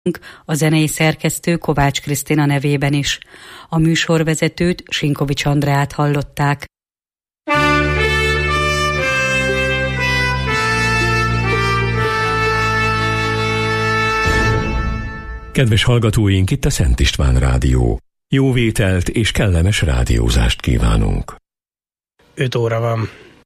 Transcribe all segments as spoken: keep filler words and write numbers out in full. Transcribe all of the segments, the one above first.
a zenei szerkesztő Kovács Krisztina nevében is. A műsorvezetőt, Sinkovics Andreát hallották. Kedves hallgatóink, itt a Szent István Rádió. Jó vételt és kellemes rádiózást kívánunk. öt óra van.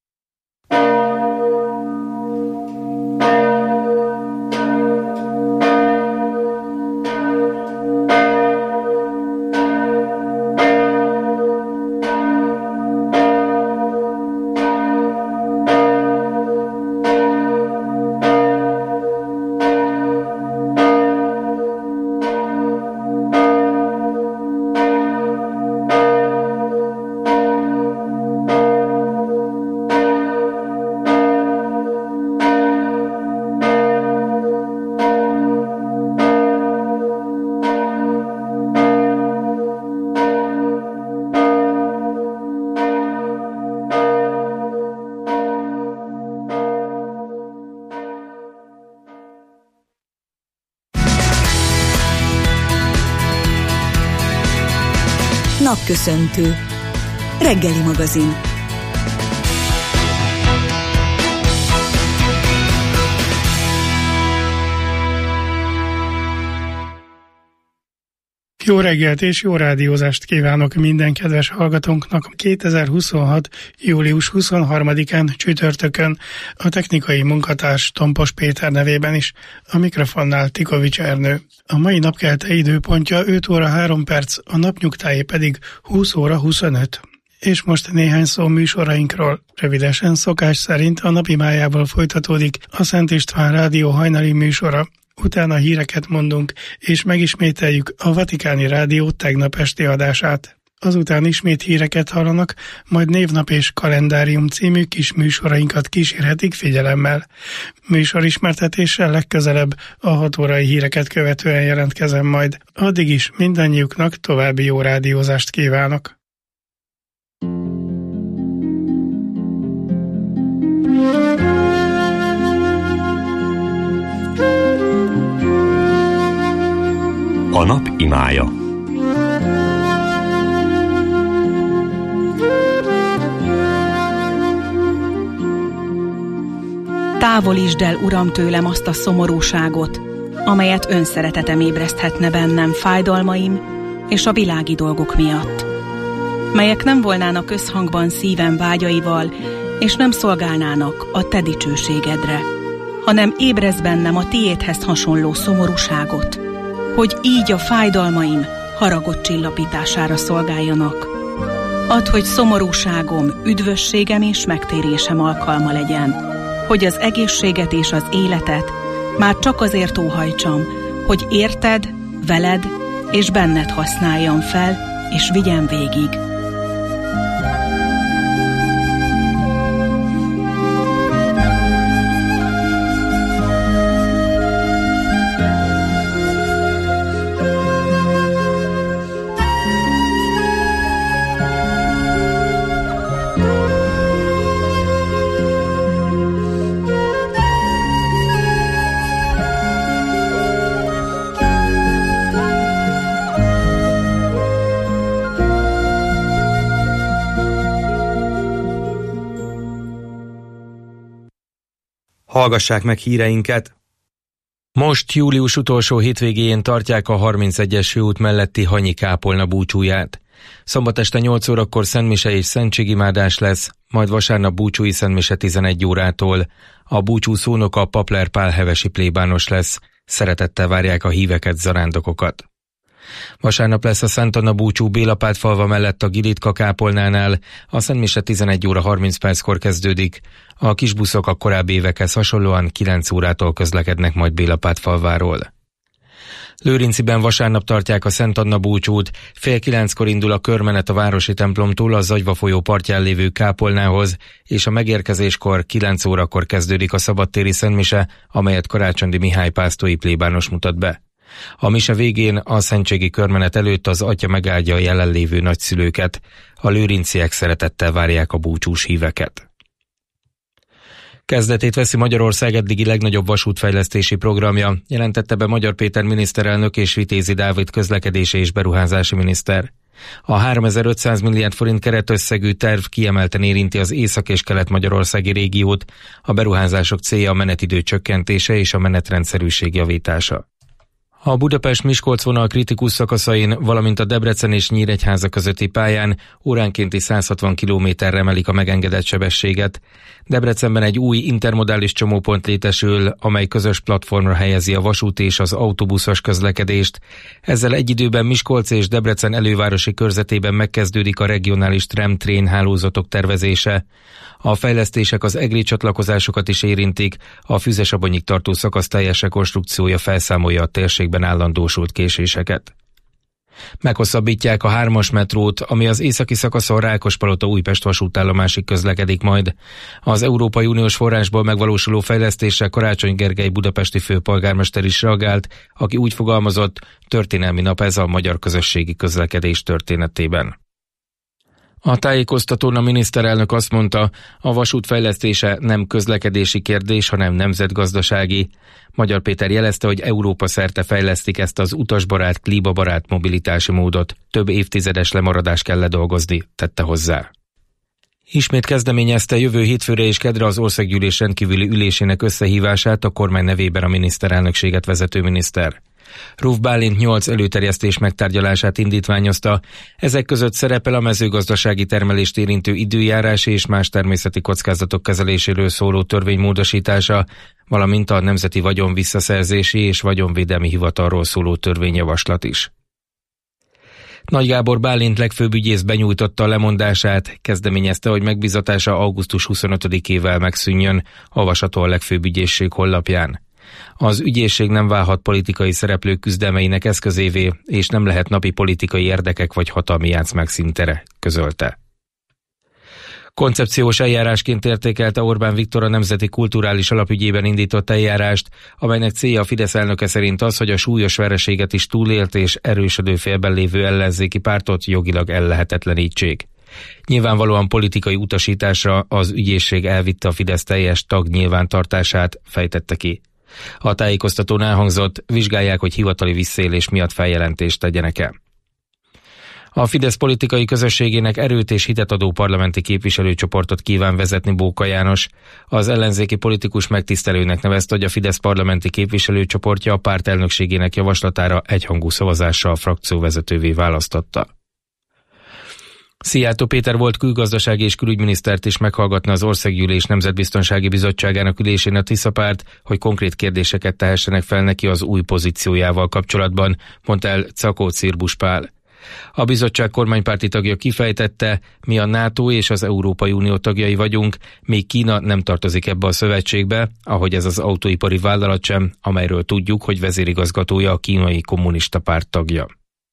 Napköszöntő. Reggeli magazin. Jó reggelt és jó rádiózást kívánok minden kedves hallgatónknak kétezer-huszonhat. július huszonharmadikán csütörtökön, a technikai munkatárs Tompos Péter nevében is, a mikrofonnál Tikovics Ernő. A mai napkelte időpontja öt óra három perc, a napnyugtáé pedig húsz óra huszonöt. És most néhány szó műsorainkról. Rövidesen szokás szerint a napi májával folytatódik a Szent István Rádió hajnali műsora. Utána híreket mondunk, és megismételjük a Vatikáni Rádió tegnap esti adását. Azután ismét híreket hallanak, majd Névnap és Kalendárium című kis műsorainkat kísérhetik figyelemmel. Műsorismertetéssel legközelebb a hat órai híreket követően jelentkezem majd. Addig is mindannyiuknak további jó rádiózást kívánok. A nap imája. Távolítsd el, Uram, tőlem azt a szomorúságot, amelyet önszeretetem ébreszthetne bennem fájdalmaim és a világi dolgok miatt, melyek nem volnának összhangban szívem vágyaival, és nem szolgálnának a te dicsőségedre, hanem ébresz bennem a tiédhez hasonló szomorúságot, hogy így a fájdalmaim haragot csillapítására szolgáljanak. Add, hogy szomorúságom, üdvösségem és megtérésem alkalma legyen, hogy az egészséget és az életet már csak azért óhajtsam, hogy érted, veled és benned használjam fel, és vigyem végig. Hallgassák meg híreinket! Most július utolsó hétvégén tartják a harmincegyes főút melletti Hanyi kápolna búcsúját. Szombat este nyolc órakor szentmise és szentségimádás lesz, majd vasárnap búcsúi szentmise tizenegy órától. A búcsú szónoka Papler Pál hevesi plébános lesz. Szeretettel várják a híveket, zarándokokat. Vasárnap lesz a Szent Anna búcsú Bélapátfalva mellett a Gilitka kápolnánál, a szentmise tizenegy óra harminc perckor kezdődik. A kisbuszok a korábbi évekhez hasonlóan kilenc órától közlekednek majd Bélapátfalváról. Lőrinciben vasárnap tartják a Szent Anna búcsút, fél kilenckor indul a körmenet a városi templomtól a Zagyva folyó partján lévő kápolnához, és a megérkezéskor kilenc órakor kezdődik a szabadtéri szentmise, amelyet Karácsondi Mihály pásztói plébános mutat be. A mise végén a szentségi körmenet előtt az atya megáldja a jelenlévő nagyszülőket, a lőrinciek szeretettel várják a búcsús híveket. Kezdetét veszi Magyarország eddigi legnagyobb vasútfejlesztési programja, jelentette be Magyar Péter miniszterelnök és Vitézi Dávid közlekedési és beruházási miniszter. A háromezer-ötszáz milliárd forint keretösszegű terv kiemelten érinti az észak- és kelet-magyarországi régiót, a beruházások célja a menetidő csökkentése és a menetrendszerűség javítása. A Budapest-Miskolc vonal kritikus szakaszain, valamint a Debrecen és Nyíregyháza közötti pályán óránkénti száz hatvan kilométerre emelik a megengedett sebességet. Debrecenben egy új intermodális csomópont létesül, amely közös platformra helyezi a vasút és az autóbuszos közlekedést. Ezzel egy időben Miskolc és Debrecen elővárosi körzetében megkezdődik a regionális tram-trén hálózatok tervezése. A fejlesztések az egri csatlakozásokat is érintik, a Füzesabonyig tartó szakasz teljes rekonstrukciója felszámolja a térségben állandósult késéseket. Meghosszabbítják a hármas metrót, ami az északi szakaszon Rákospalota-Újpest vasútállomásig közlekedik majd. Az Európai Uniós forrásból megvalósuló fejlesztésre Karácsony Gergely budapesti főpolgármester is reagált, aki úgy fogalmazott, történelmi nap ez a magyar közösségi közlekedés történetében. A tájékoztatón a miniszterelnök azt mondta, a vasút fejlesztése nem közlekedési kérdés, hanem nemzetgazdasági. Magyar Péter jelezte, hogy Európa szerte fejlesztik ezt az utasbarát, klímabarát mobilitási módot. Több évtizedes lemaradás kell ledolgozni, tette hozzá. Ismét kezdeményezte jövő hétfőre és kedre az országgyűlés rendkívüli ülésének összehívását a kormány nevében a miniszterelnökséget vezető miniszter. Ruf Bálint nyolc előterjesztés megtárgyalását indítványozta, ezek között szerepel a mezőgazdasági termelést érintő időjárás és más természeti kockázatok kezeléséről szóló törvény módosítása, valamint a Nemzeti Vagyon Visszaszerzési és Vagyonvédelmi Hivatalról szóló törvényjavaslat is. Nagy Gábor Bálint legfőbb ügyész benyújtotta a lemondását, kezdeményezte, hogy megbízatása augusztus huszonötödikével megszűnjön, olvasható a legfőbb ügyészség honlapján. Az ügyészség nem válhat politikai szereplők küzdelmeinek eszközévé, és nem lehet napi politikai érdekek vagy hatalmi játszmák szintere, közölte. Koncepciós eljárásként értékelte Orbán Viktor a Nemzeti Kulturális Alapügyében indított eljárást, amelynek célja a Fidesz elnöke szerint az, hogy a súlyos vereséget is túlélt és erősödő félben lévő ellenzéki pártot jogilag ellehetetlenítsék. Nyilvánvalóan politikai utasításra az ügyészség elvitte a Fidesz teljes tag nyilvántartását, fejtette ki. A tájékoztatón elhangzott, vizsgálják, hogy hivatali visszaélés miatt feljelentést tegyenek-e. A Fidesz politikai közösségének erőt és hitet adó parlamenti képviselőcsoportot kíván vezetni Bóka János. Az ellenzéki politikus megtisztelőnek nevezte, hogy a Fidesz parlamenti képviselőcsoportja a párt elnökségének javaslatára egyhangú szavazással frakcióvezetővé választotta. Szijjártó Péter volt külgazdasági és külügyminisztert is meghallgatna az Országgyűlés Nemzetbiztonsági Bizottságának ülésén a Tiszapárt, hogy konkrét kérdéseket tehessenek fel neki az új pozíciójával kapcsolatban, mondta el Czakó Cirbusz Pál. A bizottság kormánypárti tagja kifejtette, mi a NATO és az Európai Unió tagjai vagyunk, még Kína nem tartozik ebbe a szövetségbe, ahogy ez az autóipari vállalat sem, amelyről tudjuk, hogy vezérigazgatója a kínai kommunista párt tagja.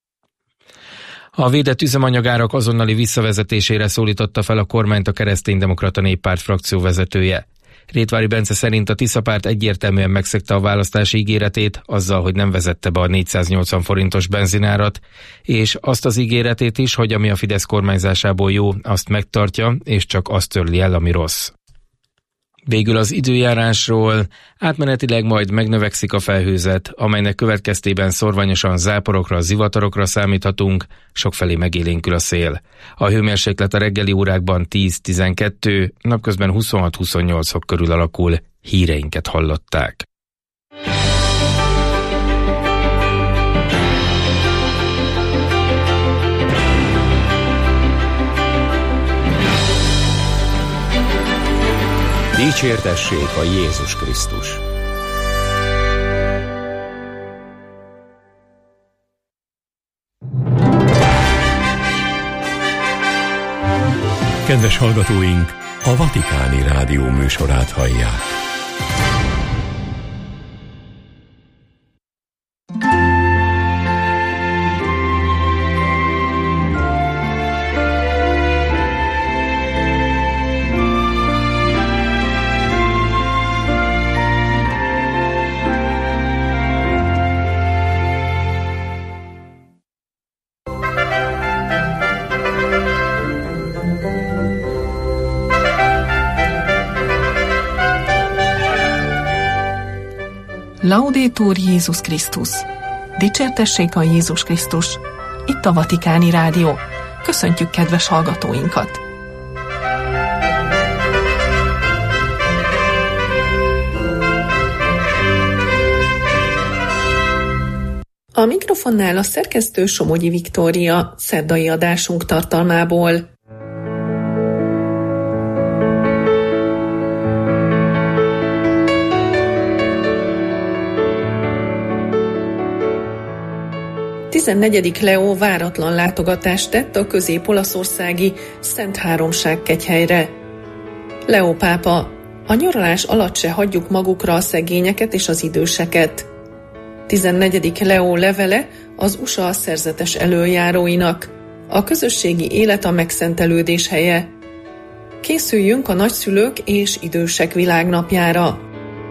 A védett üzemanyagárak azonnali visszavezetésére szólította fel a kormányt a Kereszténydemokrata Néppárt frakció vezetője. Rétvári Bence szerint a Tiszapárt egyértelműen megszegte a választási ígéretét, azzal, hogy nem vezette be a négyszáznyolcvan forintos benzinárat, és azt az ígéretét is, hogy ami a Fidesz kormányzásából jó, azt megtartja, és csak azt törli el, ami rossz. Végül az időjárásról, átmenetileg majd megnövekszik a felhőzet, amelynek következtében szorványosan záporokra, zivatarokra számíthatunk, sokfelé megélénkül a szél. A hőmérséklet a reggeli órákban tíz-tizenkettő, napközben huszonhat-huszonnyolc fok körül alakul, híreinket hallották. Dicsértessék a Jézus Krisztus! Kedves hallgatóink, a Vatikáni Rádió műsorát hallják. Laudetur Jézus Krisztus. Dicsértessék a Jézus Krisztus. Itt a Vatikáni Rádió. Köszöntjük kedves hallgatóinkat! A mikrofonnál a szerkesztő Somogyi Viktória, szerdai adásunk tartalmából. tizennegyedik Leó váratlan látogatást tett a közép-olaszországi Szent Háromság kegyhelyre. Leó pápa: a nyaralás alatt se hagyjuk magukra a szegényeket és az időseket. tizennegyedik Leó levele az u es á szerzetes elöljáróinak. A közösségi élet a megszentelődés helye. Készüljünk a nagyszülők és idősek világnapjára.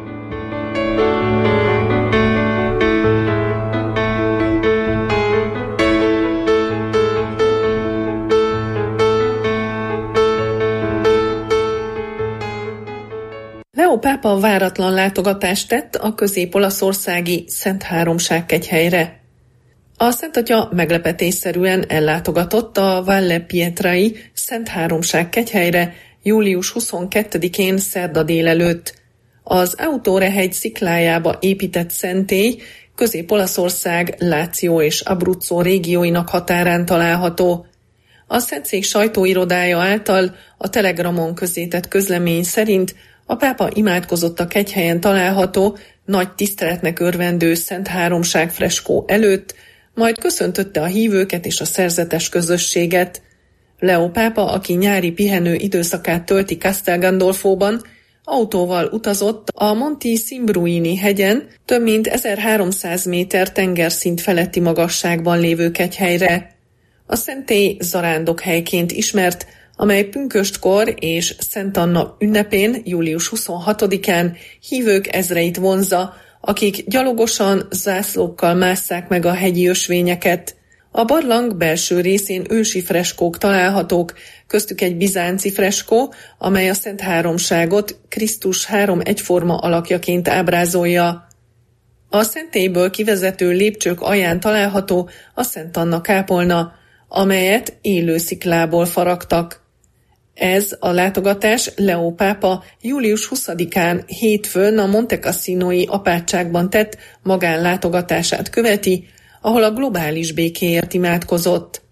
Leó pápa váratlan látogatást tett a közép-olaszországi Szent Háromság kegyhelyre. A Szent Atya meglepetésszerűen ellátogatott a Valle Pietrai Szent Háromság kegyhelyre július huszonkettedikén szerda délelőtt. Az Autore-hegy sziklájába épített szentély Közép-Olaszország Láció és Abruzzo régióinak határán található. A Szentszék sajtóirodája által a Telegramon közzétett közlemény szerint a pápa imádkozott a kegyhelyen található, nagy tiszteletnek örvendő Szent Háromság freskó előtt, majd köszöntötte a hívőket és a szerzetes közösséget. Leó pápa, aki nyári pihenő időszakát tölti Castel Gandolfóban, autóval utazott a Monti Simbruini hegyen, több mint ezerháromszáz méter tengerszint feletti magasságban lévő kegyhelyre. A szentély zarándokhelyként ismert, amely pünköstkor és Szent Anna ünnepén, július huszonhatodikán hívők ezreit vonzza, akik gyalogosan, zászlókkal másszák meg a hegyi ösvényeket. A barlang belső részén ősi freskók találhatók, köztük egy bizánci freskó, amely a Szent Háromságot Krisztus három egyforma alakjaként ábrázolja. A szentélyből kivezető lépcsők alján található a Szent Anna kápolna, amelyet élő sziklából faragtak. Ez a látogatás Leó pápa július huszadikán hétfőn a Monte Cassinoi apátságban tett magánlátogatását követi, ahol a globális békéért imádkozott.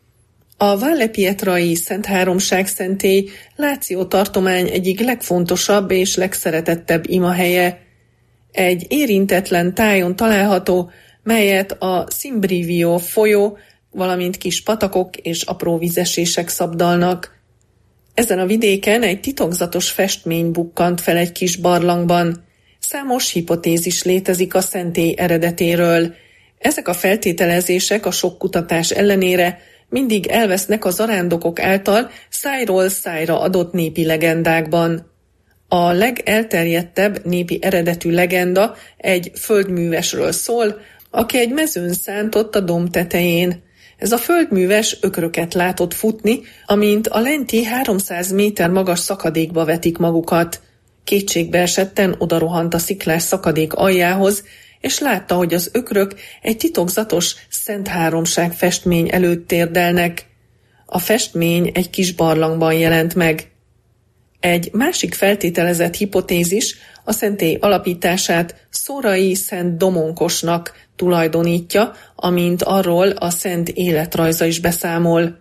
A Valle Pietrai Szent Háromság szentély Láció tartomány egyik legfontosabb és legszeretettebb imahelye. Egy érintetlen tájon található, melyet a Simbrivio folyó, valamint kis patakok és apró vízesések szabdalnak. Ezen a vidéken egy titokzatos festmény bukkant fel egy kis barlangban. Számos hipotézis létezik a szentély eredetéről. Ezek a feltételezések a sok kutatás ellenére mindig elvesznek a zarándokok által szájról szájra adott népi legendákban. A legelterjedtebb népi eredetű legenda egy földművesről szól, aki egy mezőn szántott a domb tetején. Ez a földműves ökröket látott futni, amint a lenti háromszáz méter magas szakadékba vetik magukat. Kétségbeesetten odarohant a sziklás szakadék aljához, és látta, hogy az ökrök egy titokzatos Szent Háromság festmény előtt térdelnek. A festmény egy kis barlangban jelent meg. Egy másik feltételezett hipotézis a szentély alapítását Szórai Szent Domonkosnak tulajdonítja, amint arról a szent életrajza is beszámol.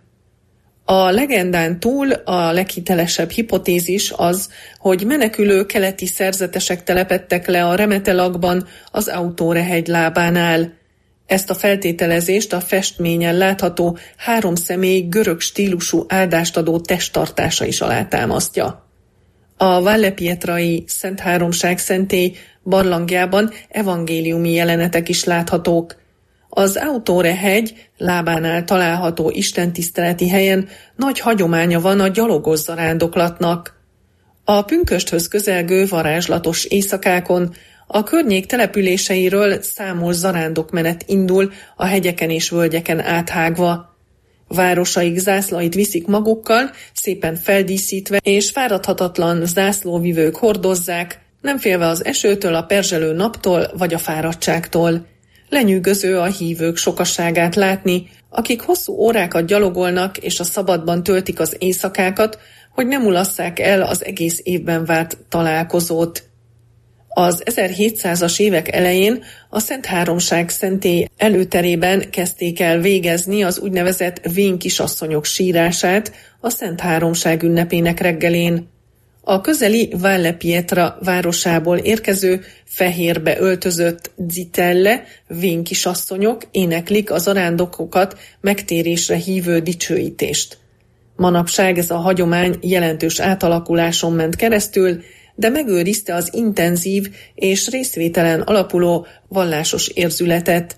A legendán túl a leghitelesebb hipotézis az, hogy menekülő keleti szerzetesek telepedtek le a Remetelakban az Autore-hegy lábánál. Ezt a feltételezést a festményen látható három személy görög stílusú áldást adó testtartása is alátámasztja. A Valle Pietrai Szent Háromság szentély barlangjában evangéliumi jelenetek is láthatók. Az Autore-hegy lábánál található istentiszteleti helyen nagy hagyománya van a gyalogos zarándoklatnak. A pünkösthöz közelgő varázslatos éjszakákon a környék településeiről számos zarándokmenet indul a hegyeken és völgyeken áthágva. Városaik zászlait viszik magukkal, szépen feldíszítve, és fáradhatatlan zászlóvivők hordozzák, nem félve az esőtől, a perzselő naptól vagy a fáradtságtól. Lenyűgöző a hívők sokasságát látni, akik hosszú órákat gyalogolnak és a szabadban töltik az éjszakákat, hogy nem mulasszák el az egész évben várt találkozót. Az ezerhétszázas évek elején a Szent Háromság szentély előterében kezdték el végezni az úgynevezett vén kisasszonyok sírását a Szent Háromság ünnepének reggelén. A közeli Valle Pietra városából érkező, fehérbe öltözött zitelle, vén kisasszonyok éneklik az zarándokokat megtérésre hívő dicsőítést. Manapság ez a hagyomány jelentős átalakuláson ment keresztül, de megőrizte az intenzív és részvételen alapuló vallásos érzületet.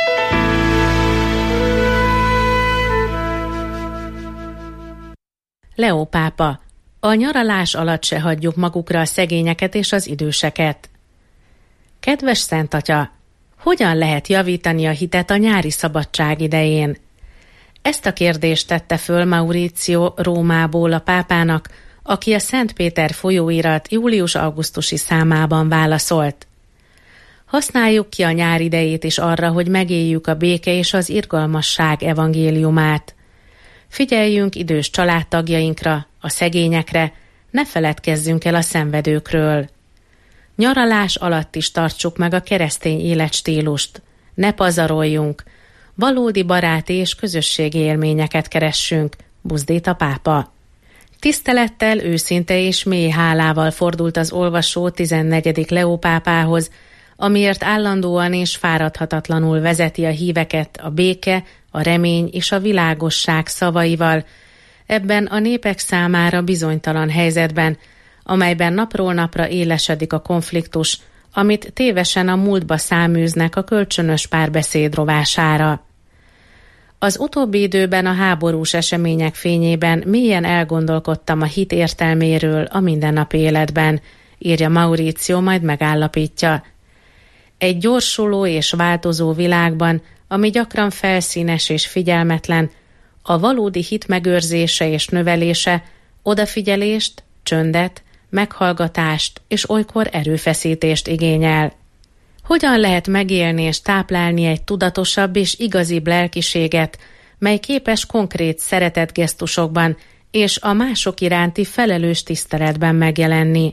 Leó pápa: a nyaralás alatt se hagyjuk magukra a szegényeket és az időseket. Kedves Szent Atya, hogyan lehet javítani a hitet a nyári szabadság idején? Ezt a kérdést tette föl Mauricio Rómából a pápának, aki a Szent Péter folyóirat július-augusztusi számában válaszolt. Használjuk ki a nyár idejét is arra, hogy megéljük a béke és az irgalmasság evangéliumát. Figyeljünk idős családtagjainkra, a szegényekre, ne feledkezzünk el a szenvedőkről. Nyaralás alatt is tartsuk meg a keresztény életstílust, ne pazaroljunk, valódi baráti és közösségi élményeket keressünk, buzdít a pápa. Tisztelettel, őszinte és mély hálával fordult az olvasó tizennegyedik Leó pápához, amiért állandóan és fáradhatatlanul vezeti a híveket a béke, a remény és a világosság szavaival, ebben a népek számára bizonytalan helyzetben, amelyben napról napra élesedik a konfliktus, amit tévesen a múltba száműznek a kölcsönös párbeszéd rovására. Az utóbbi időben a háborús események fényében mélyen elgondolkodtam a hit értelméről a mindennapi életben, írja Mauricio, majd megállapítja. Egy gyorsuló és változó világban, ami gyakran felszínes és figyelmetlen, a valódi hit megőrzése és növelése odafigyelést, csöndet, meghallgatást és olykor erőfeszítést igényel. Hogyan lehet megélni és táplálni egy tudatosabb és igazibb lelkiséget, mely képes konkrét szeretetgesztusokban és a mások iránti felelős tiszteletben megjelenni?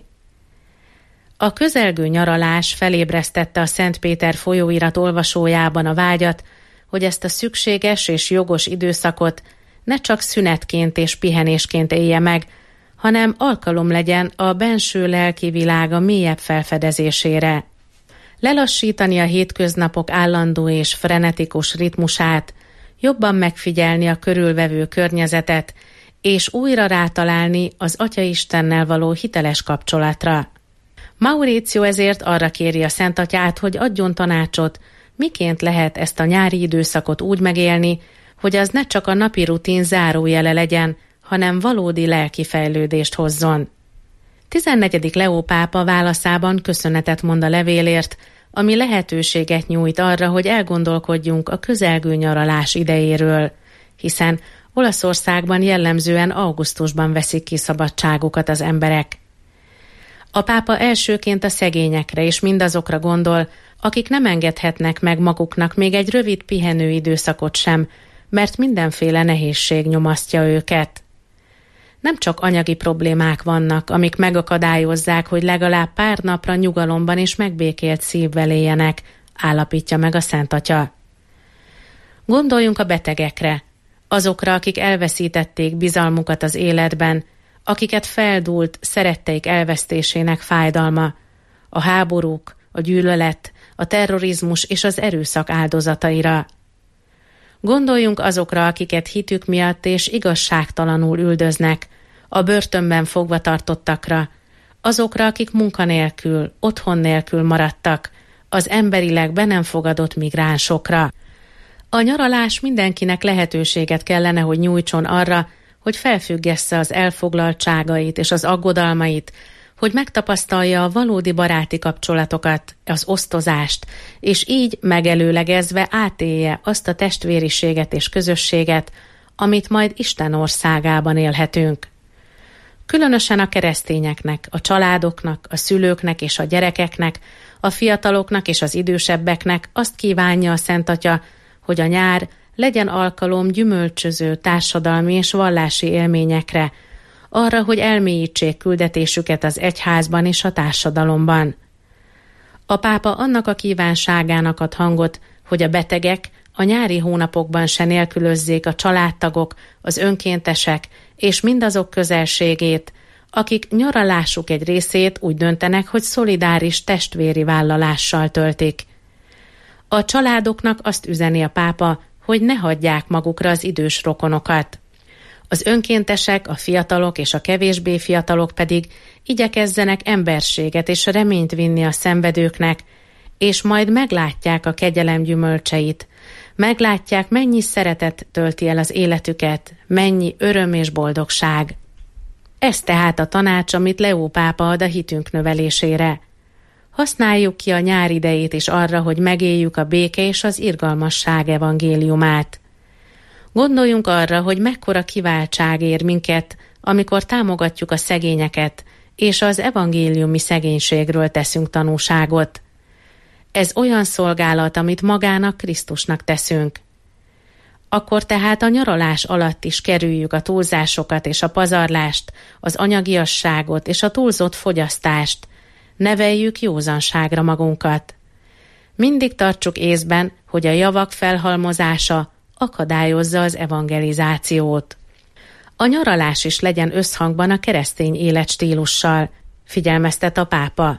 A közelgő nyaralás felébresztette a Szent Péter folyóirat olvasójában a vágyat, hogy ezt a szükséges és jogos időszakot ne csak szünetként és pihenésként élje meg, hanem alkalom legyen a benső lelki világa mélyebb felfedezésére. Lelassítani a hétköznapok állandó és frenetikus ritmusát, jobban megfigyelni a körülvevő környezetet, és újra rátalálni az Atyaistennel való hiteles kapcsolatra. Mauricio ezért arra kéri a Szent Atyát, hogy adjon tanácsot, miként lehet ezt a nyári időszakot úgy megélni, hogy az ne csak a napi rutin zárójele legyen, hanem valódi lelki fejlődést hozzon. tizennegyedik Leó pápa válaszában köszönetet mond a levélért, ami lehetőséget nyújt arra, hogy elgondolkodjunk a közelgő nyaralás idejéről, hiszen Olaszországban jellemzően augusztusban veszik ki szabadságukat az emberek. A pápa elsőként a szegényekre és mindazokra gondol, akik nem engedhetnek meg maguknak még egy rövid pihenő időszakot sem, mert mindenféle nehézség nyomasztja őket. Nem csak anyagi problémák vannak, amik megakadályozzák, hogy legalább pár napra nyugalomban és megbékélt szívvel éljenek, állapítja meg a Szent Atya. Gondoljunk a betegekre, azokra, akik elveszítették bizalmukat az életben, akiket feldúlt szeretteik elvesztésének fájdalma, a háborúk, a gyűlölet, a terrorizmus és az erőszak áldozataira. Gondoljunk azokra, akiket hitük miatt és igazságtalanul üldöznek, a börtönben fogva tartottakra, azokra, akik munkanélkül, otthon nélkül maradtak, az emberileg be nem fogadott migránsokra. A nyaralás mindenkinek lehetőséget kellene, hogy nyújtson arra, hogy felfüggessze az elfoglaltságait és az aggodalmait, hogy megtapasztalja a valódi baráti kapcsolatokat, az osztozást, és így megelőlegezve átélje azt a testvériséget és közösséget, amit majd Isten országában élhetünk. Különösen a keresztényeknek, a családoknak, a szülőknek és a gyerekeknek, a fiataloknak és az idősebbeknek azt kívánja a Szent Atya, hogy a nyár legyen alkalom gyümölcsöző társadalmi és vallási élményekre, arra, hogy elmélyítsék küldetésüket az egyházban és a társadalomban. A pápa annak a kívánságának ad hangot, hogy a betegek a nyári hónapokban se nélkülözzék a családtagok, az önkéntesek és mindazok közelségét, akik nyaralásuk egy részét úgy döntenek, hogy szolidáris testvéri vállalással töltik. A családoknak azt üzeni a pápa, hogy ne hagyják magukra az idős rokonokat. Az önkéntesek, a fiatalok és a kevésbé fiatalok pedig igyekezzenek emberséget és reményt vinni a szenvedőknek, és majd meglátják a kegyelem gyümölcseit, meglátják, mennyi szeretet tölti el az életüket, mennyi öröm és boldogság. Ez tehát a tanács, amit Leó pápa ad a hitünk növelésére. Használjuk ki a nyár idejét is arra, hogy megéljük a béke és az irgalmasság evangéliumát. Gondoljunk arra, hogy mekkora kiváltság ér minket, amikor támogatjuk a szegényeket, és az evangéliumi szegénységről teszünk tanúságot. Ez olyan szolgálat, amit magának, Krisztusnak teszünk. Akkor tehát a nyaralás alatt is kerüljük a túlzásokat és a pazarlást, az anyagiasságot és a túlzott fogyasztást. Neveljük józanságra magunkat. Mindig tartsuk észben, hogy a javak felhalmozása akadályozza az evangelizációt. A nyaralás is legyen összhangban a keresztény életstílussal, figyelmeztet a pápa.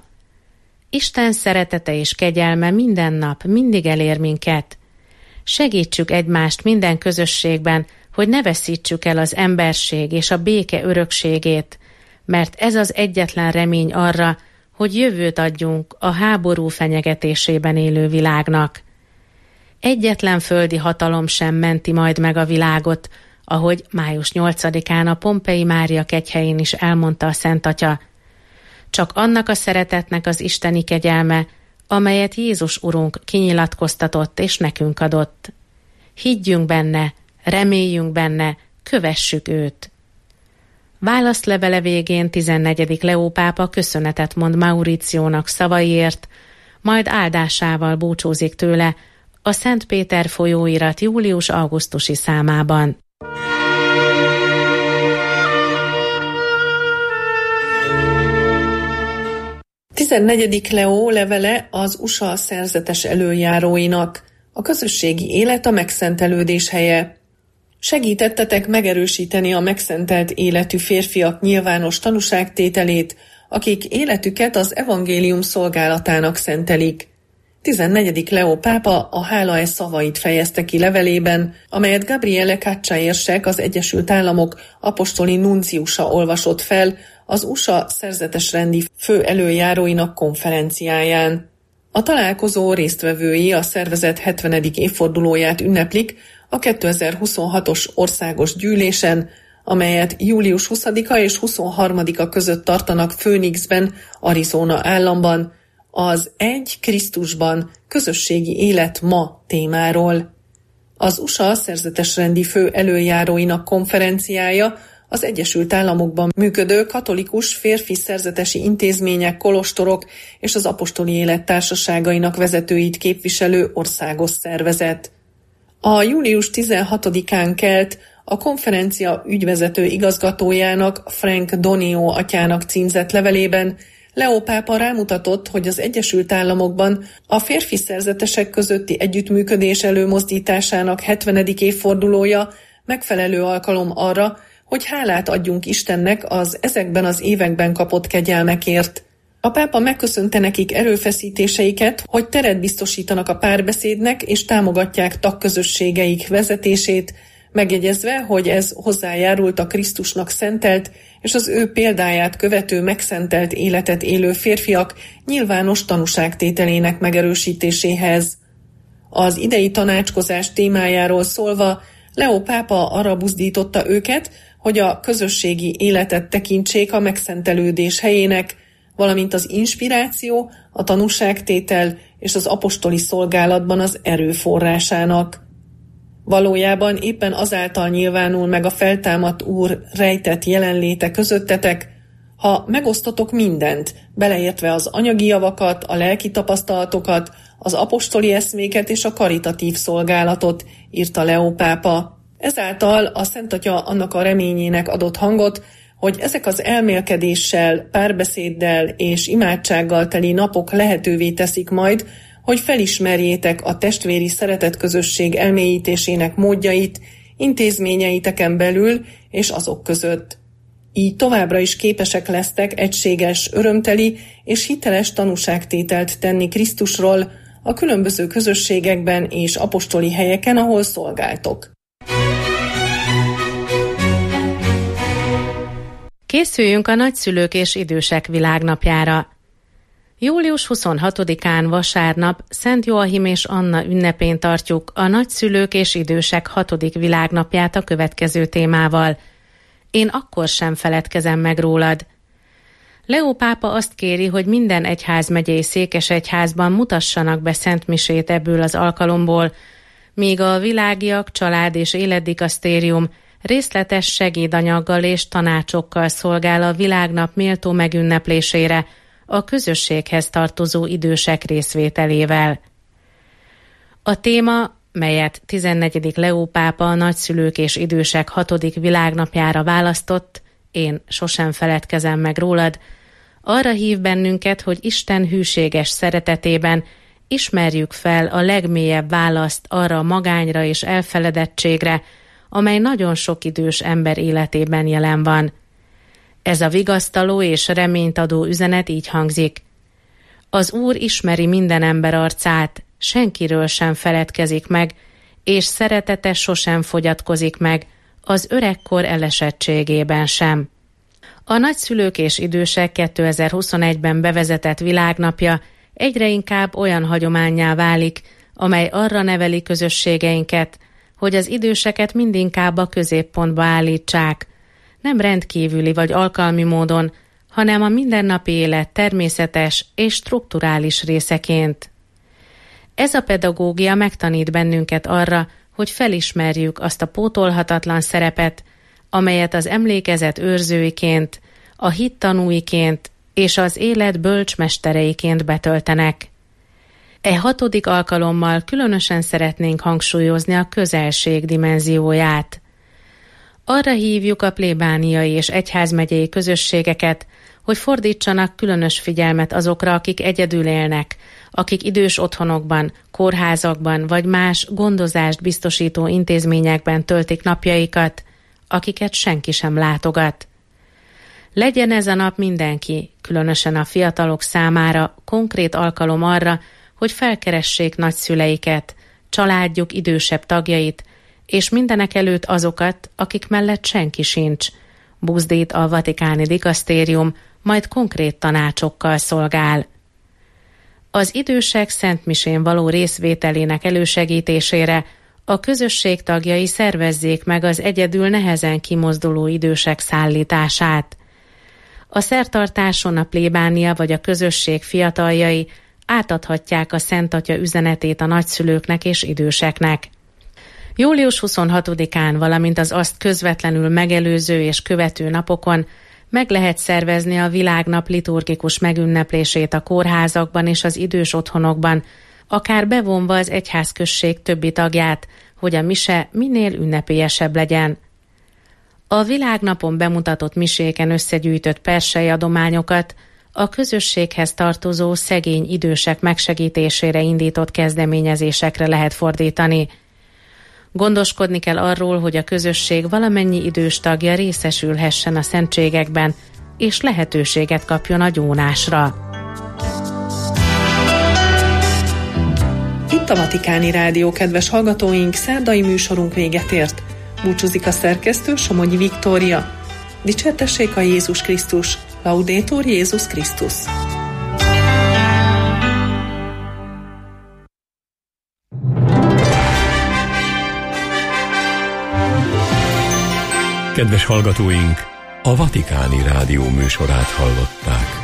Isten szeretete és kegyelme minden nap mindig elér minket. Segítsük egymást minden közösségben, hogy ne veszítsük el az emberség és a béke örökségét, mert ez az egyetlen remény arra, hogy jövőt adjunk a háború fenyegetésében élő világnak. Egyetlen földi hatalom sem menti majd meg a világot, ahogy május nyolcadikán a Pompei Mária kegyhelyén is elmondta a Szent Atya. Csak annak a szeretetnek az isteni kegyelme, amelyet Jézus Urunk kinyilatkoztatott és nekünk adott. Higgyünk benne, reméljünk benne, kövessük őt. Válaszlevele végén tizennegyedik Leó pápa köszönetet mond Mauriciónak szavaiért, majd áldásával búcsúzik tőle a Szent Péter folyóirat július-augusztusi számában. tizennegyedik Leó levele az u es á szerzetes elöljáróinak. A közösségi élet a megszentelődés helye. Segítettetek megerősíteni a megszentelt életű férfiak nyilvános tanúságtételét, akik életüket az evangélium szolgálatának szentelik. tizennegyedik Leó pápa a hála e szavait fejezte ki levelében, amelyet Gabriele Caccia érsek, az Egyesült Államok apostoli nunciusa olvasott fel az u es á szerzetesrendi fő elöljáróinak konferenciáján. A találkozó résztvevői a szervezet hetvenedik évfordulóját ünneplik a kétezer-huszonhatos országos gyűlésen, amelyet július huszadika és huszonharmadika között tartanak Phoenixben, Arizona államban, az Egy Krisztusban közösségi élet ma témáról. Az u es á szerzetesrendi fő elöljáróinak konferenciája az Egyesült Államokban működő katolikus férfi szerzetesi intézmények, kolostorok és az apostoli élet társaságainak vezetőit képviselő országos szervezet. A július tizenhatodikán kelt a konferencia ügyvezető igazgatójának, Frank Donio atyának címzett levelében Leó pápa rámutatott, hogy az Egyesült Államokban a férfi szerzetesek közötti együttműködés előmozdításának hetvenedik évfordulója megfelelő alkalom arra, hogy hálát adjunk Istennek az ezekben az években kapott kegyelmekért. A pápa megköszönte nekik erőfeszítéseiket, hogy teret biztosítanak a párbeszédnek és támogatják tagközösségeik vezetését, megjegyezve, hogy ez hozzájárult a Krisztusnak szentelt és az ő példáját követő megszentelt életet élő férfiak nyilvános tanúságtételének megerősítéséhez. Az idei tanácskozás témájáról szólva Leó pápa arra buzdította őket, hogy a közösségi életet tekintsék a megszentelődés helyének, valamint az inspiráció, a tanúságtétel és az apostoli szolgálatban az erőforrásának. Valójában éppen azáltal nyilvánul meg a feltámadt Úr rejtett jelenléte közöttetek, ha megosztotok mindent, beleértve az anyagi javakat, a lelki tapasztalatokat, az apostoli eszméket és a karitatív szolgálatot, írta Leó pápa. Ezáltal a Szent Atya annak a reményének adott hangot, hogy ezek az elmélkedéssel, párbeszéddel és imádsággal teli napok lehetővé teszik majd, hogy felismerjétek a testvéri szeretetközösség elmélyítésének módjait intézményeiteken belül és azok között. Így továbbra is képesek lesztek egységes, örömteli és hiteles tanúságtételt tenni Krisztusról a különböző közösségekben és apostoli helyeken, ahol szolgáltok. Készüljünk a nagyszülők és idősek világnapjára. július huszonhatodikán vasárnap Szent Joachim és Anna ünnepén tartjuk a nagyszülők és idősek hatodik világnapját a következő témával. Én akkor sem feledkezem meg rólad. Leó pápa azt kéri, hogy minden egyházmegyei székesegyházban mutassanak be szentmisét ebből az alkalomból, míg a Világiak Család és Életdikasztérium részletes segédanyaggal és tanácsokkal szolgál a világnap méltó megünneplésére a közösséghez tartozó idősek részvételével. A téma, melyet tizennegyedik Leó pápa a nagyszülők és idősek hatodik világnapjára választott, én sosem feledkezem meg rólad, arra hív bennünket, hogy Isten hűséges szeretetében ismerjük fel a legmélyebb választ arra a magányra és elfeledettségre, amely nagyon sok idős ember életében jelen van. Ez a vigasztaló és reményt adó üzenet így hangzik. Az Úr ismeri minden ember arcát, senkiről sem feledkezik meg, és szeretete sosem fogyatkozik meg, az öregkor elesettségében sem. A nagyszülők és idősek kétezer-huszonegyben bevezetett világnapja egyre inkább olyan hagyománnyá válik, amely arra neveli közösségeinket, hogy az időseket mindinkább a középpontba állítsák, nem rendkívüli vagy alkalmi módon, hanem a mindennapi élet természetes és strukturális részeként. Ez a pedagógia megtanít bennünket arra, hogy felismerjük azt a pótolhatatlan szerepet, amelyet az emlékezet őrzőiként, a hit tanúiként és az élet bölcsmestereiként betöltenek. E hatodik alkalommal különösen szeretnénk hangsúlyozni a közelség dimenzióját. Arra hívjuk a plébániai és egyházmegyei közösségeket, hogy fordítsanak különös figyelmet azokra, akik egyedül élnek, akik idős otthonokban, kórházakban vagy más gondozást biztosító intézményekben töltik napjaikat, akiket senki sem látogat. Legyen ez a nap mindenki, különösen a fiatalok számára konkrét alkalom arra, hogy felkeressék nagyszüleiket, családjuk idősebb tagjait, és mindenek előtt azokat, akik mellett senki sincs. Buzdít a Vatikáni Dikasztérium, majd konkrét tanácsokkal szolgál. Az idősek szentmisén való részvételének elősegítésére a közösség tagjai szervezzék meg az egyedül nehezen kimozduló idősek szállítását. A szertartáson a plébánia vagy a közösség fiataljai átadhatják a Szent Atya üzenetét a nagyszülőknek és időseknek. július huszonhatodikán, valamint az azt közvetlenül megelőző és követő napokon meg lehet szervezni a világnap liturgikus megünneplését a kórházakban és az idős otthonokban, akár bevonva az egyházközség többi tagját, hogy a mise minél ünnepélyesebb legyen. A világnapon bemutatott miséken összegyűjtött persely adományokat a közösséghez tartozó szegény idősek megsegítésére indított kezdeményezésekre lehet fordítani. Gondoskodni kell arról, hogy a közösség valamennyi idős tagja részesülhessen a szentségekben, és lehetőséget kapjon a gyónásra. Itt a Vatikáni Rádió, kedves hallgatóink, szerdai műsorunk véget ért. Búcsúzik a szerkesztő, Somogyi Viktória. Dicsértessék a Jézus Krisztus! Laudetur Jézus Krisztus! Kedves hallgatóink, a Vatikáni Rádió műsorát hallották.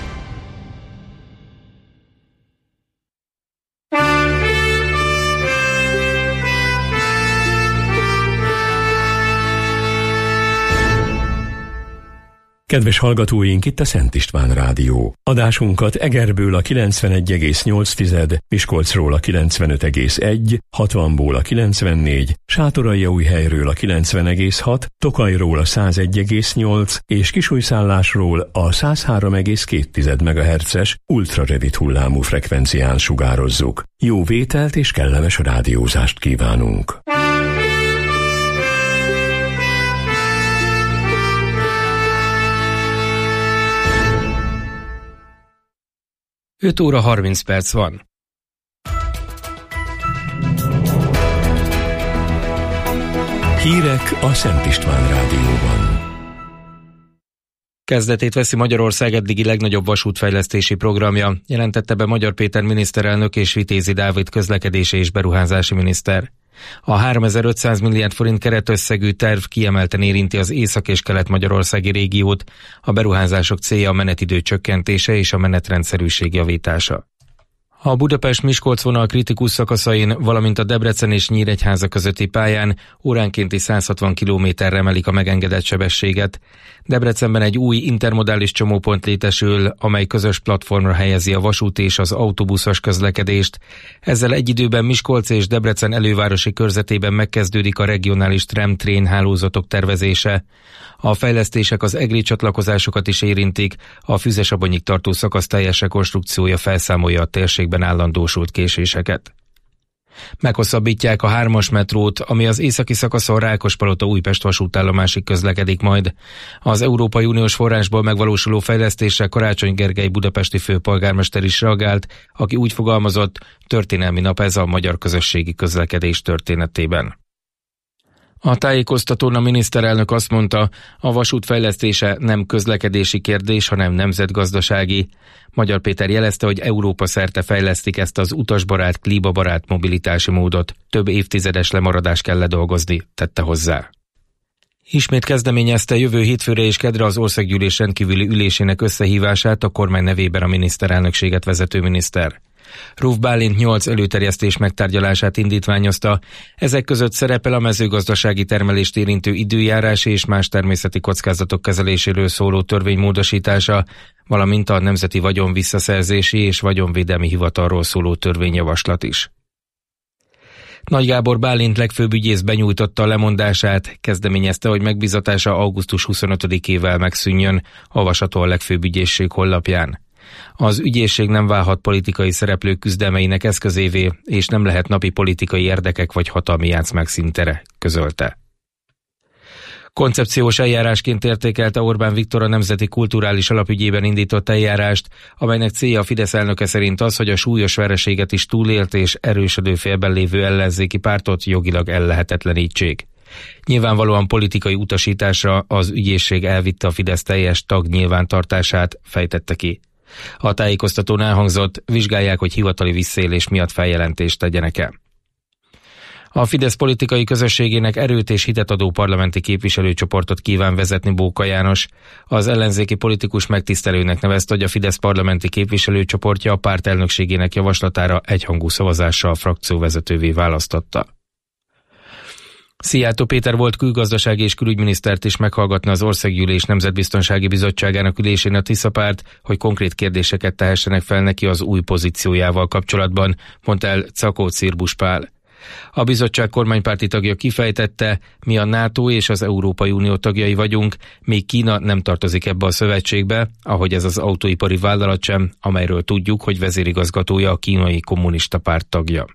Kedves hallgatóink, itt a Szent István Rádió. Adásunkat Egerből a kilencvenegy egész nyolc, Miskolcról a kilencvenöt egész egy, hatvanból a kilencvennégy, Sátoraljaújhelyről a kilencven egész hat, Tokajról a százegy egész nyolc és Kisújszállásról a száz három egész két megahertzes ultrarövid hullámú frekvencián sugározzuk. Jó vételt és kellemes rádiózást kívánunk! öt óra harminc perc van. Hírek a Szent István Rádióban. Kezdetét veszi Magyarország eddigi legnagyobb vasútfejlesztési programja, jelentette be Magyar Péter miniszterelnök és Vitézi Dávid közlekedési és beruházási miniszter. A háromezer-ötszáz milliárd forint keretösszegű terv kiemelten érinti az észak- és kelet-magyarországi régiót, a beruházások célja a menetidő csökkentése és a menetrendszerűség javítása. A Budapest-Miskolc vonal kritikus szakaszain, valamint a Debrecen és Nyíregyháza közötti pályán óránkénti száz hatvan kilométerre emelik a megengedett sebességet. Debrecenben egy új intermodális csomópont létesül, amely közös platformra helyezi a vasút és az autóbuszos közlekedést. Ezzel egy időben Miskolc és Debrecen elővárosi körzetében megkezdődik a regionális tram-train hálózatok tervezése. A fejlesztések az egri csatlakozásokat is érintik, a Füzesabonyig tartó szakasz teljes rekonstrukciója felszámolja a térségben állandósult késéseket. Meghosszabbítják a hármas metrót, ami az északi szakaszon Rákospalota-Újpest vasútállomásig közlekedik majd. Az Európai Uniós forrásból megvalósuló fejlesztésre Karácsony Gergely budapesti főpolgármester is reagált, aki úgy fogalmazott, történelmi nap ez a magyar közösségi közlekedés történetében. A tájékoztatón a miniszterelnök azt mondta, a vasút fejlesztése nem közlekedési kérdés, hanem nemzetgazdasági. Magyar Péter jelezte, hogy Európa szerte fejlesztik ezt az utasbarát, klímabarát mobilitási módot. Több évtizedes lemaradás kell ledolgozni, tette hozzá. Ismét kezdeményezte jövő hétfőre és kedre az országgyűlés rendkívüli ülésének összehívását a kormány nevében a miniszterelnökséget vezető miniszter. Ruf Bálint nyolc előterjesztés megtárgyalását indítványozta, ezek között szerepel a mezőgazdasági termelést érintő időjárás és más természeti kockázatok kezeléséről szóló törvény módosítása, valamint a Nemzeti Vagyon Visszaszerzési és Vagyonvédelmi Hivatalról szóló törvényjavaslat is. Nagy Gábor Bálint legfőbb ügyész benyújtotta a lemondását, kezdeményezte, hogy megbízatása augusztus huszonötödikével megszűnjön, olvasható a legfőbb ügyészség honlapján. Az ügyészség nem válhat politikai szereplők küzdelmeinek eszközévé, és nem lehet napi politikai érdekek vagy hatalmi játszmák színtere, közölte. Koncepciós eljárásként értékelte Orbán Viktor a Nemzeti Kulturális Alapügyében indított eljárást, amelynek célja a Fidesz elnöke szerint az, hogy a súlyos vereséget is túlélt és erősödő félben lévő ellenzéki pártot jogilag ellehetetlenítsék. Nyilvánvalóan politikai utasításra az ügyészség elvitte a Fidesz teljes tag nyilvántartását, fejtette ki. A tájékoztatón elhangzott, vizsgálják, hogy hivatali visszaélés miatt feljelentést tegyenek-e. A Fidesz politikai közösségének erőt és hitet adó parlamenti képviselőcsoportot kíván vezetni Bóka János. Az ellenzéki politikus megtisztelőnek nevezte, hogy a Fidesz parlamenti képviselőcsoportja a párt elnökségének javaslatára egyhangú szavazással a frakcióvezetővé választotta. Szijjártó Péter volt külgazdasági és külügyminisztert is meghallgatni az Országgyűlés Nemzetbiztonsági Bizottságának ülésén a Tiszapárt, hogy konkrét kérdéseket tehessenek fel neki az új pozíciójával kapcsolatban, mondta el Czakó Cirbusz Pál. A bizottság kormánypárti tagja kifejtette, mi a NATO és az Európai Unió tagjai vagyunk, még Kína nem tartozik ebbe a szövetségbe, ahogy ez az autóipari vállalat sem, amelyről tudjuk, hogy vezérigazgatója a kínai kommunista párt tagja.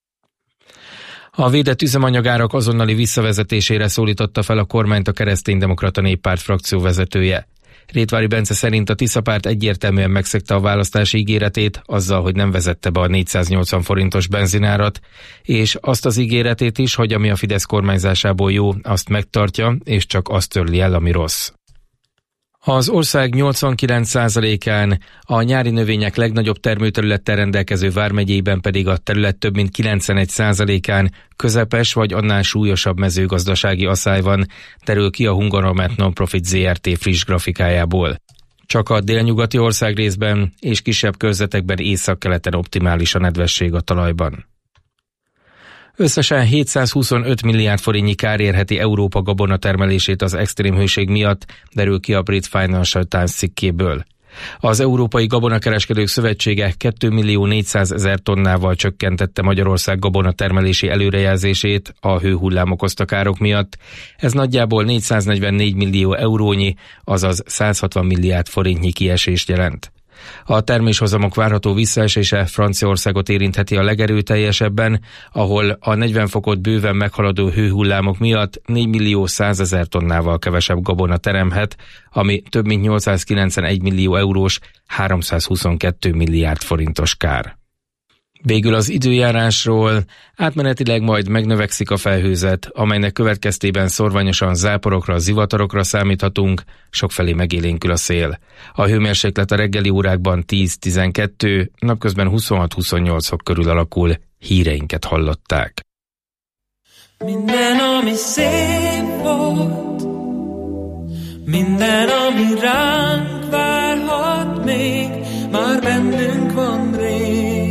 A védett üzemanyagárak azonnali visszavezetésére szólította fel a kormányt a Kereszténydemokrata Néppárt frakció vezetője. Rétvári Bence szerint a Tiszapárt egyértelműen megszegte a választási ígéretét azzal, hogy nem vezette be a négyszáznyolcvan forintos benzinárat, és azt az ígéretét is, hogy ami a Fidesz kormányzásából jó, azt megtartja, és csak azt törli el, ami rossz. Az ország nyolcvankilenc százalékán, a nyári növények legnagyobb termőterülettel rendelkező vármegyében pedig a terület több mint kilencvenegy százalékán közepes vagy annál súlyosabb mezőgazdasági asszály van, derül ki a Hungaromet Nonprofit zé er té friss grafikájából. Csak a délnyugati országrészben és kisebb körzetekben északkeleten optimális a nedvesség a talajban. Összesen hétszázhuszonöt milliárd forintnyi kár érheti Európa gabonatermelését az extrém hőség miatt, derül ki a brit Financial Times cikkéből. Az Európai Gabonakereskedők Szövetsége két millió négyszázezer tonnával csökkentette Magyarország gabonatermelési előrejelzését a hőhullám okozta károk miatt. Ez nagyjából négyszáznegyvennégy millió eurónyi, azaz százhatvan milliárd forintnyi kiesést jelent. A terméshozamok várható visszaesése Franciaországot érintheti a legerőteljesebben, ahol a negyven fokot bőven meghaladó hőhullámok miatt négy millió százezer tonnával kevesebb gabona teremhet, ami több mint nyolcszázkilencvenegy millió eurós, háromszázhuszonkettő milliárd forintos kár. Végül az időjárásról: átmenetileg majd megnövekszik a felhőzet, amelynek következtében szorványosan záporokra, zivatarokra számíthatunk, sokfelé megélénkül a szél. A hőmérséklet a reggeli órákban tíz-tizenkettő, napközben huszonhat-huszonnyolc fok körül alakul. Híreinket hallották. Minden, ami szép volt, minden, ami ránk várhat még, már bennünk van rég.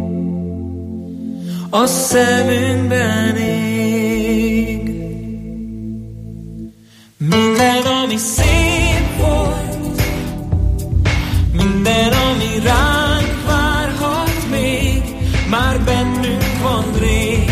A szemünkben ég. Minden, ami szép volt, minden, ami ránk várhat még, már bennünk van rég.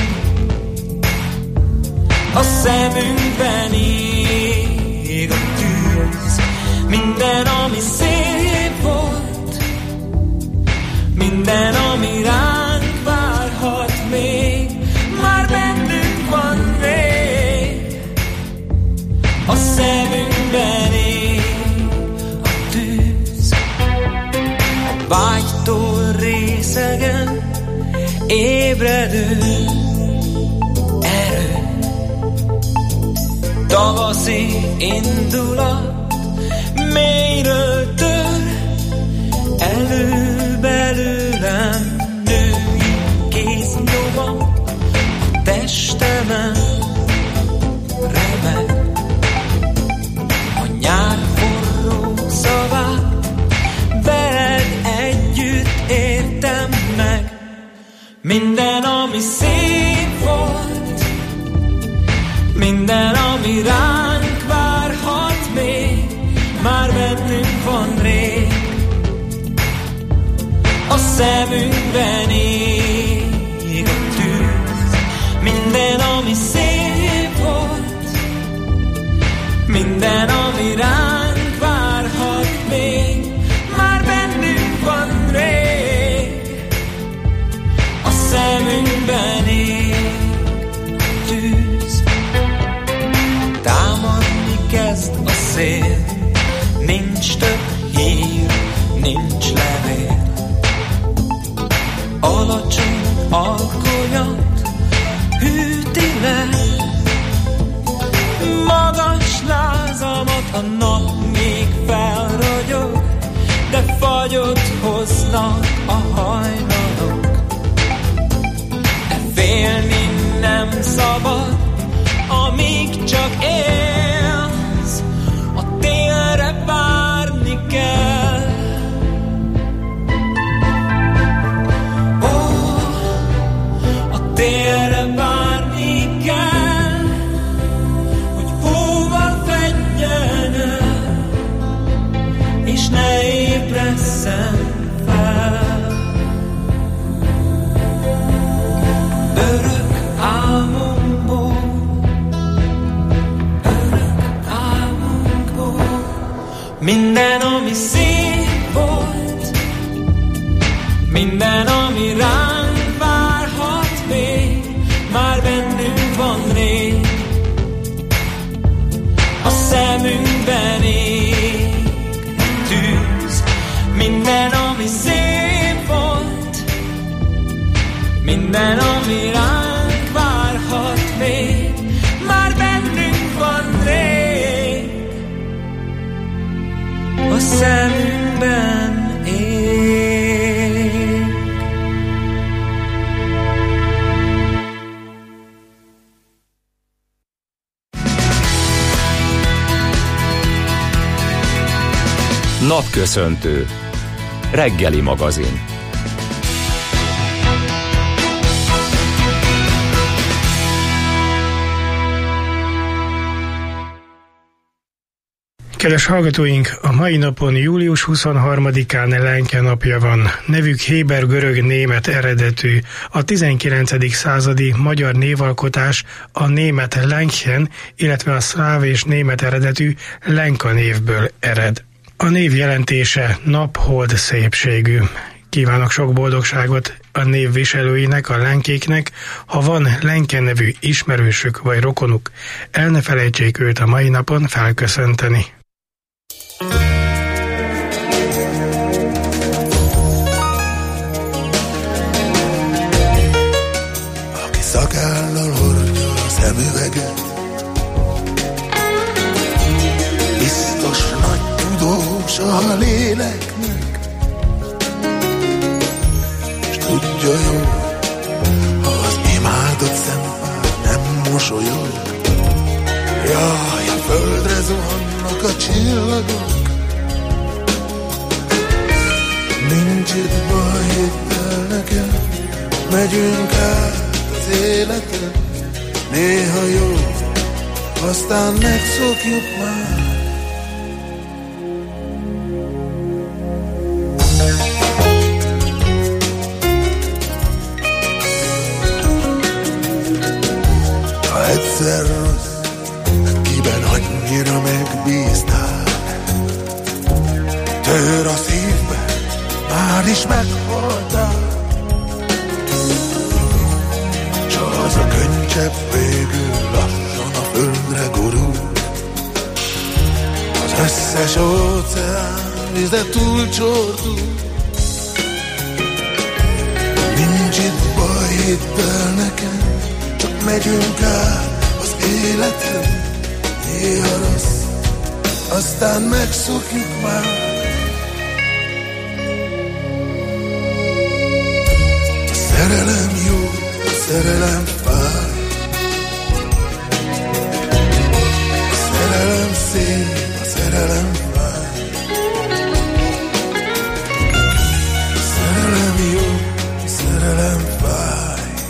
A szemünkben ég a tűz. Minden, ami szép volt, minden, ami ránk várhat még, már bennünk van rég. A szemünkben ég a tűz. A vágytól részegen ébredő erő, tavaszi indulat mélyről tör elő belőlem. Kéznyoma a testemen remeg, a nyár forró szavát veled együtt értem meg. Minden, ami szép volt, minden, ami ránk várhat még, már bennünk van rég. A szemünkben ég a tűz. Minden, ami szép volt, minden, ami ránk várhat még, már bennünk van rég. A szemünkben ég a tűz. Támadni kezd a szél, nincs több hír, nincs levél. Alacsony alkonyat hűti le, magas lázamat a nap még felragyog, de fagyot hoznak a hajnalok. De félni nem szabad, amíg csak élsz, a télre várni kell. Télre várni kell, hogy hóval fedjen el, és ne ébresszen fel. Örök álmomból, örök álmomból, minden, ami szép volt, minden, ami ránk várhat még, már bennünk van rég. A szemünkben ég tűz. Minden, ami szép volt, minden, ami ránk várhat még, már bennünk van rég. A szemünkben ég. Napköszöntő. Reggeli magazin. Kedves hallgatóink, a mai napon július huszonharmadikán Lenke napja van. Nevük héber-görög-német eredetű. A tizenkilencedik századi magyar névalkotás a német Lenchen, illetve a szláv és német eredetű Lenka névből ered. A név jelentése nap-hold szépségű. Kívánok sok boldogságot a név viselőinek, a lenkéknek, ha van Lenke nevű ismerősük vagy rokonuk, el ne felejtsék őt a mai napon felköszönteni. Aki szakállal hordja a szemüveget, biztos nagy tudós a léleknek, s tudja jó, ha az imádott szempár nem mosolyog. Jaj, a földre zuhannak a csillagok, nincs itt baj, hidd el nekem, megyünk át az életen. Néha jó, aztán megszokjuk már. Ha egyszer rossz, kiben annyira megbíztál, tör a szívbe, már is meghaltál. S az a könycsepp végül lassan a földre gurul, az összes óceán vize túlcsordul. Nincs itt baj, hidd el nekem, csak megyünk át az életen. Néha rossz, aztán megszokjuk már. A szerelem jó, a szerelem fáj, a szerelem szép, a szerelem fáj. A szerelem jó, a szerelem fáj.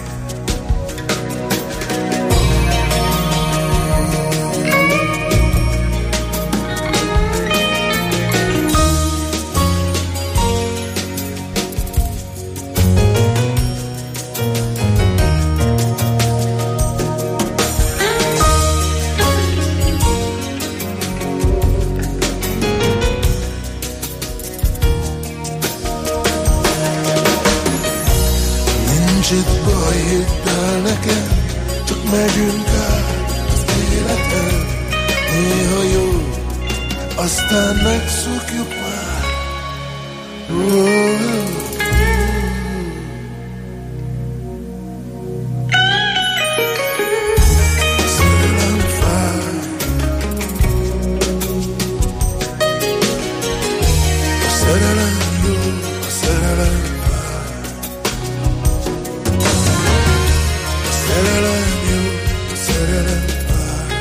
Itt baj, hidd el nekem, csak megyünk át az életen. Néha jó, aztán megszokjuk már. Oh. Szerelem fáj, a szerelem jó, a szerelem. Szerelem jó, szerelem fáj.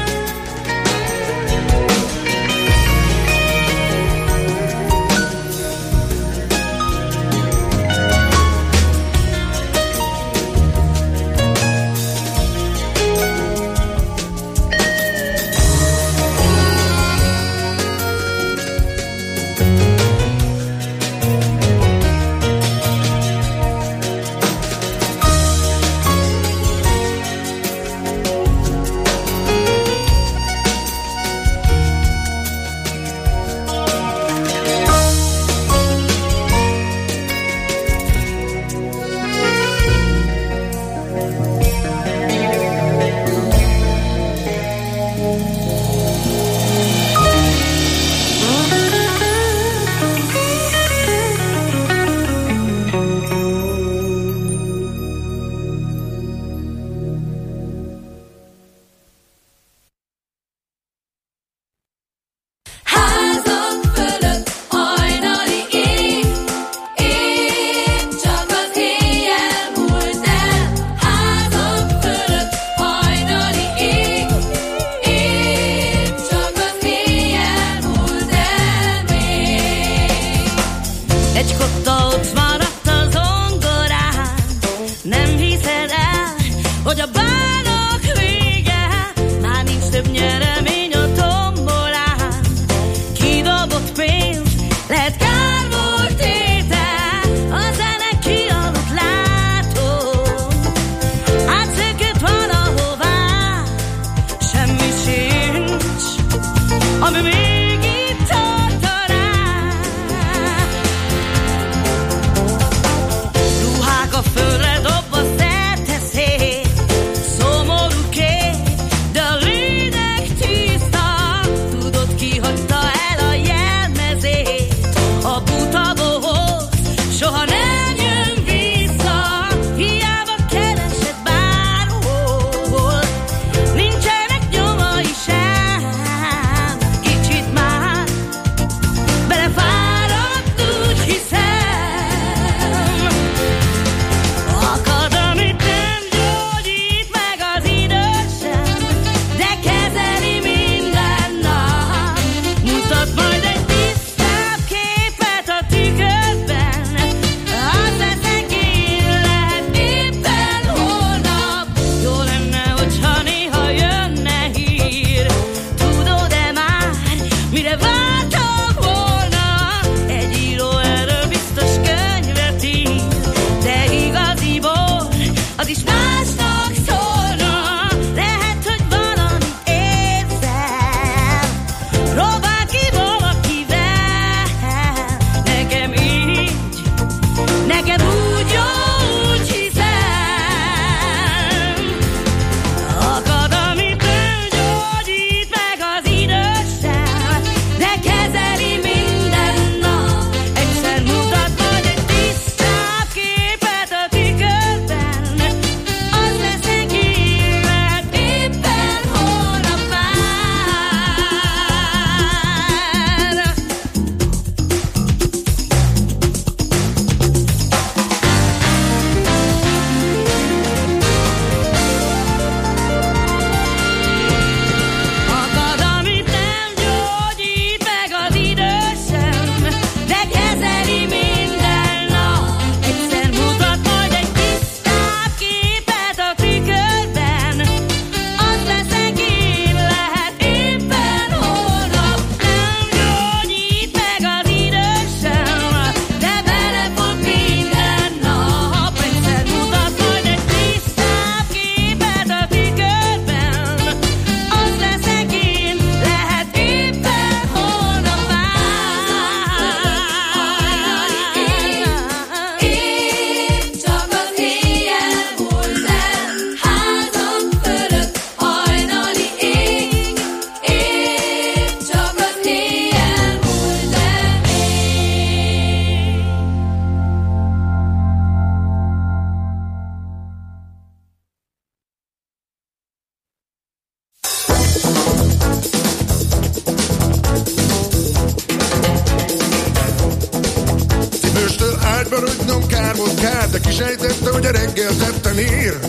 volt kár, de kisejtette, hogy a reggel tetten ér.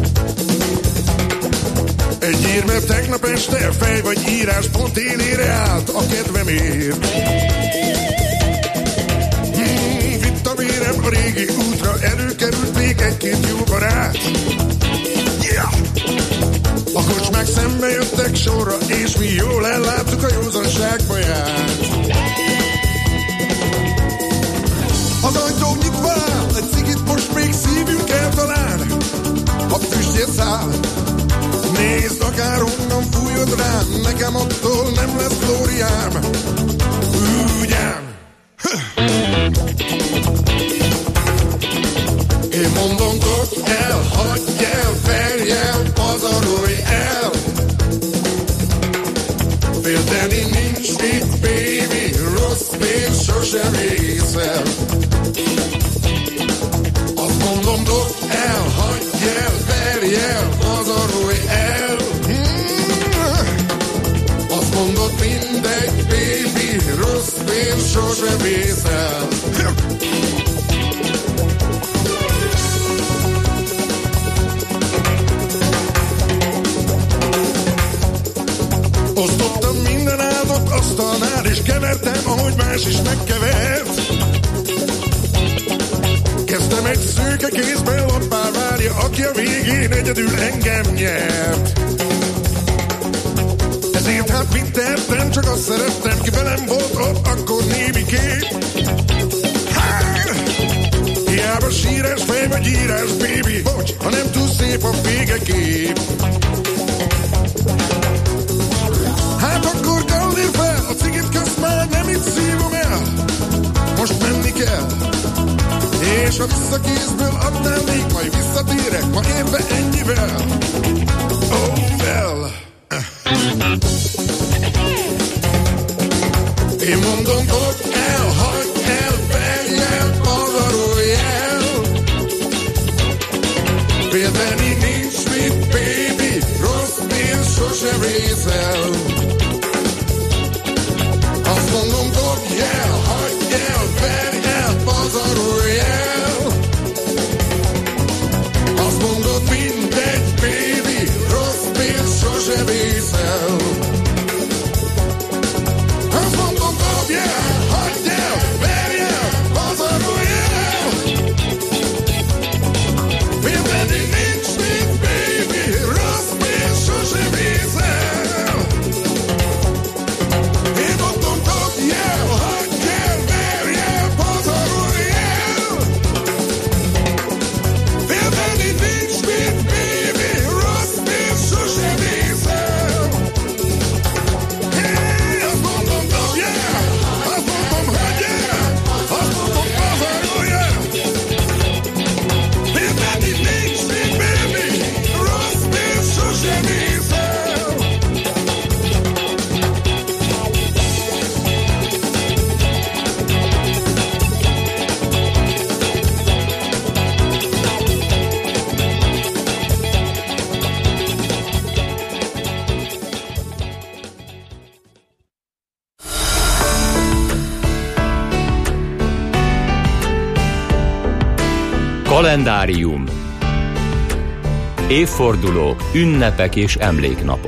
Egy ír, mert tegnap este fej vagy írás pont élére állt a kedvemért. Hmm, vitt a vérem a régi útra, előkerült még egy-két jó barát. Yeah! A kocsmák szembe jöttek sorra, és mi jól elláttuk a józanság baját. Az ajtó nyitva áll, egy cigit most még szívünk el talán, a füstjét száll. Nézd, akárhonnan fújod rám, nekem attól nem lesz glóriám. Ugyan. Én mondom, dobd el, hagyj el, verj el, pazarolj el. Félteni nincs itt, baby, rossz pénz sosem észel. Azt mondom, dobd el, hagyj el, verj el, pazarolj el. Hmm. Azt mondod, mindegy, baby, rossz pénz sosem észel. Osztottam minden áldott asztalnál, és kevertem, ahogy más is megkevert. Kezdtem egy szőke kézben, lappá várja, aki a végén egyedül engem nyert. Ezért hát mit tettem, csak azt szerettem, ki velem volt ott, akkor némi kép. Hiába sírás fej vagy írás, baby, bocs, ha nem túl szép a végekép. Hát akkor gallér fel, a cigit közt már nem itt szívom el. Most menni kell, és ha visszakézből adnál még, majd visszatérek, ma érve ennyivel. Oh well. Én mondom, dobd el, hagyd el, verj el, pazarolj el. Félteni nincs mit, baby, rossz pénz sosem észel. Azt mondom, dobj el, hagyd el, verj el, pazarolj el. Azt mondod, mindegy, baby, rossz pénz sosem észel. Azt mondom, dobj el, hagyd el, verj el, pazarolj el. Félteni nincs mit, baby, rossz pénz sosem észel. Én mondom, dobj el, hagyd el, verj el, pazarolj el. Félteni nincs mit, baby, rossz pénz sosem észel. Hey, azt mondom, dobj el, azt mondom, hagyj el, azt mondom, pazarolj el. Félteni nincs mit, baby, rossz pénz sosem észel. Kalendárium. Évfordulók, ünnepek és emléknapok.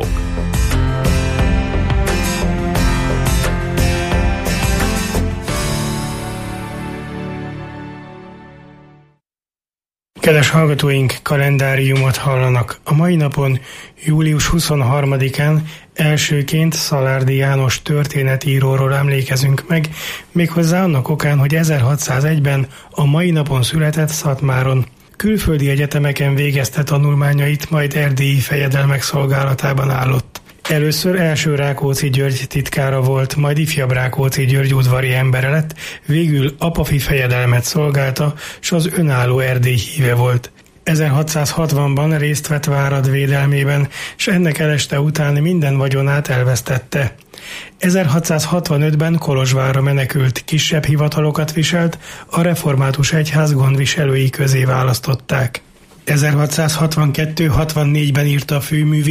Kedves hallgatóink, kalendáriumot hallanak. A mai napon, július huszonharmadikán elsőként Szalárdhi János történetíróról emlékezünk meg, méghozzá annak okán, hogy ezerhatszázegyben a mai napon született Szatmáron. Külföldi egyetemeken végezte tanulmányait, majd erdélyi fejedelmek szolgálatában állott. Először első Rákóczi György titkára volt, majd ifjabb Rákóczi György udvari embere lett, végül apafi fejedelmet szolgálta, s az önálló Erdély híve volt. ezerhatszázhatvanban részt vett Várad védelmében, s ennek eleste után minden vagyonát elvesztette. ezerhatszázhatvanötben Kolozsvárra menekült, kisebb hivatalokat viselt, a református egyház gondviselői közé választották. ezerhatszázhatvankettő-hatvannégyben írta a főművét,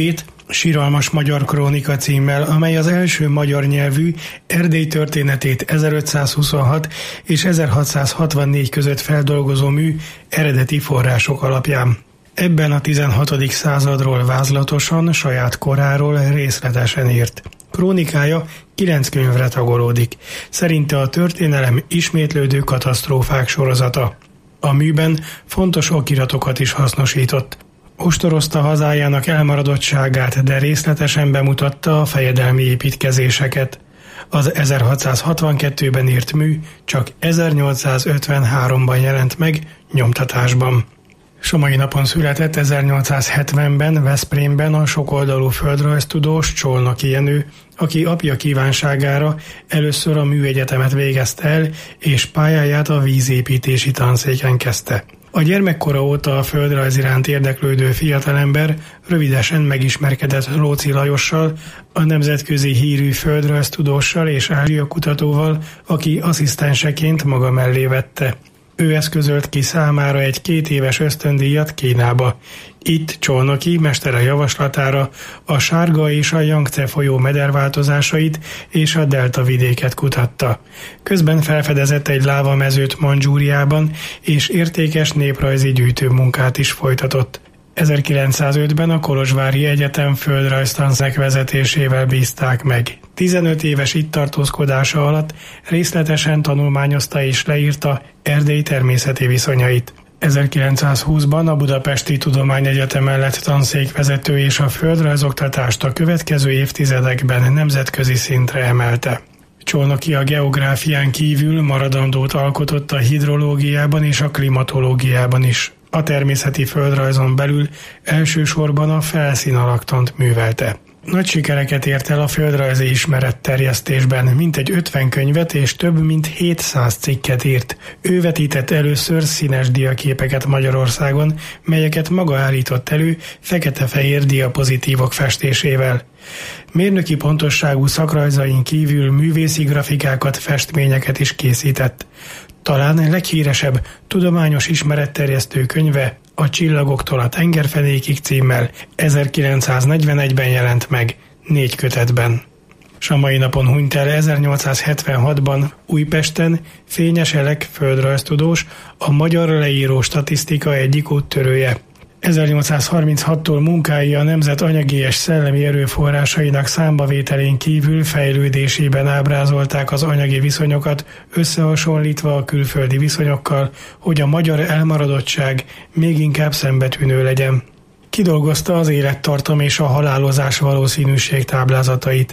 Siralmas magyar krónika címmel, amely az első magyar nyelvű Erdély történetét ezerötszázhuszonhat és ezerhatszázhatvannégy között feldolgozó mű eredeti források alapján. Ebben a tizenhatodik századról vázlatosan, saját koráról részletesen írt. Krónikája kilenc könyvre tagolódik. Szerinte a történelem ismétlődő katasztrófák sorozata. A műben fontos okiratokat is hasznosított. Ostorozta hazájának elmaradottságát, de részletesen bemutatta a fejedelmi építkezéseket. Az ezerhatszázhatvankettőben írt mű csak ezernyolcszázötvenháromban jelent meg nyomtatásban. Somai napon született ezernyolcszázhetvenben Veszprémben a sokoldalú földrajztudós Csolnoki Jenő, aki apja kívánságára először a műegyetemet végezte el, és pályáját a vízépítési tanszéken kezdte. A gyermekkora óta a földrajz iránt érdeklődő fiatalember rövidesen megismerkedett Lóczy Lajossal, a nemzetközi hírű földrajztudóssal és ázsiakutatóval, aki asszisztenseként maga mellé vette. Ő eszközölt ki számára egy két éves ösztöndíjat Kínába. Itt Csolnoki mestere javaslatára a Sárga és a Jangce folyó mederváltozásait és a delta vidéket kutatta. Közben felfedezett egy lávamezőt Mandzsúriában, és értékes néprajzi gyűjtőmunkát is folytatott. ezerkilencszázötben a Kolozsvári Egyetem földrajztanszék vezetésével bízták meg. tizenöt éves itt tartózkodása alatt részletesen tanulmányozta és leírta Erdély természeti viszonyait. ezerkilencszázhúszban a Budapesti Tudományegyetem lett tanszékvezető, és a földrajzoktatást a következő évtizedekben nemzetközi szintre emelte. Csolnoki a geográfián kívül maradandót alkotott a hidrológiában és a klimatológiában is. A természeti földrajzon belül elsősorban a felszínalaktont művelte. Nagy sikereket ért el a földrajzi ismeretterjesztésben, mintegy ötven könyvet és több mint hétszáz cikket írt. Ő vetített először színes diaképeket Magyarországon, melyeket maga állított elő fekete-fehér diapozitívok festésével. Mérnöki pontosságú szakrajzain kívül művészi grafikákat, festményeket is készített. Talán leghíresebb tudományos ismeretterjesztő könyve a Csillagoktól a tengerfenékig címmel ezerkilencszáznegyvenegyben jelent meg, négy kötetben. S a mai napon hunyt el ezernyolcszázhetvenhatban Újpesten Fényes Elek földrajztudós, a magyar leíró statisztika egyik úttörője. ezernyolcszázharminchattól munkái a nemzet anyagi és szellemi erőforrásainak számbavételén kívül fejlődésében ábrázolták az anyagi viszonyokat, összehasonlítva a külföldi viszonyokkal, hogy a magyar elmaradottság még inkább szembetűnő legyen. Kidolgozta az élettartam és a halálozás valószínűség táblázatait.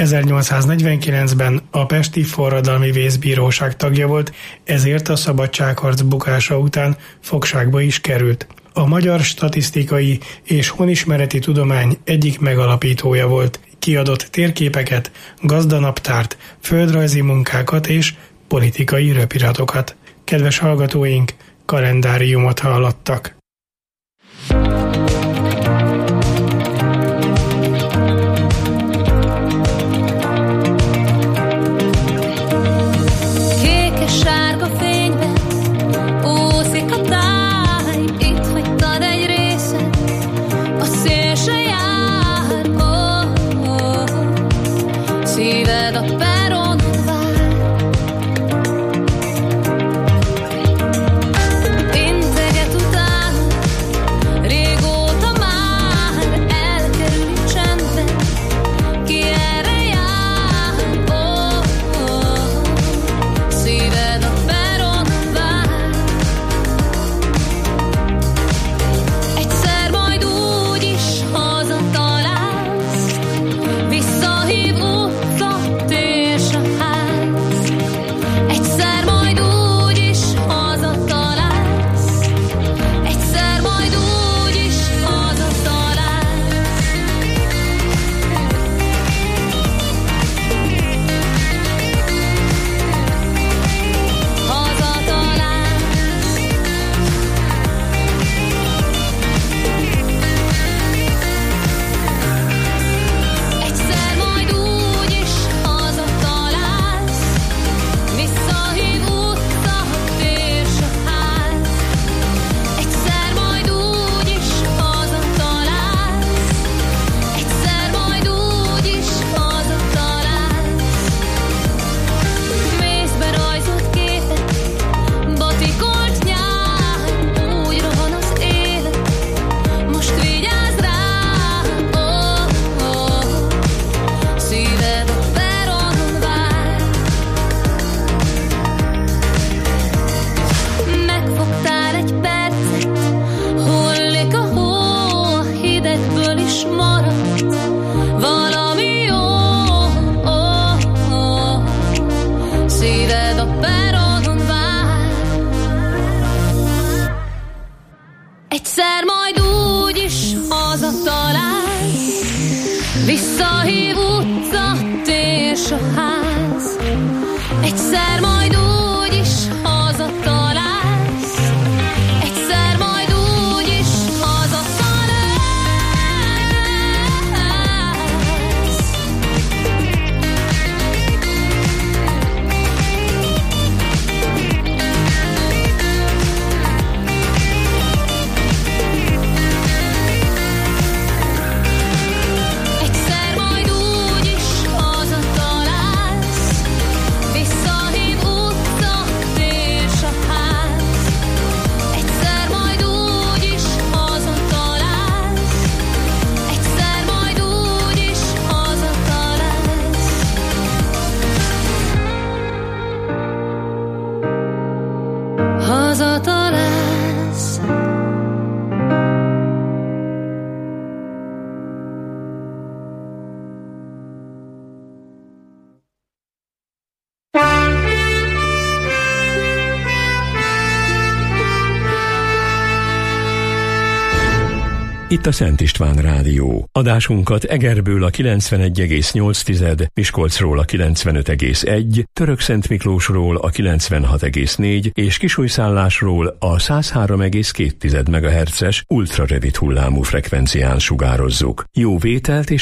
ezernyolcszáznegyvenkilencben a Pesti Forradalmi Vészbíróság tagja volt, ezért a szabadságharc bukása után fogságba is került. A magyar statisztikai és honismereti tudomány egyik megalapítója volt. Kiadott térképeket, gazdanaptárt, földrajzi munkákat és politikai röpiratokat. Kedves hallgatóink, kalendáriumot hallottak. Visszahív utca tér. Visszahív utca, és a ház, egyszer majd úgy is hazatalálsz, egyszer majd úgy is hazatalálsz. Egyszer majd úgy is hazatalálsz, visszahív utca és a ház, egyszer majd úgy is hazatalálsz, egyszer majd úgy is hazatalálsz. Hazatalálsz. Itt a Szent István Rádió. Adásunkat Egerből a kilencvenegy egész nyolc, Miskolcról a kilencvenöt egész egy, Törökszentmiklósról a kilencvenhat egész négy és Kisújszállásról a száz három egész két megahertzes ultrarövid hullámú frekvencián sugározzuk. Jó vételt és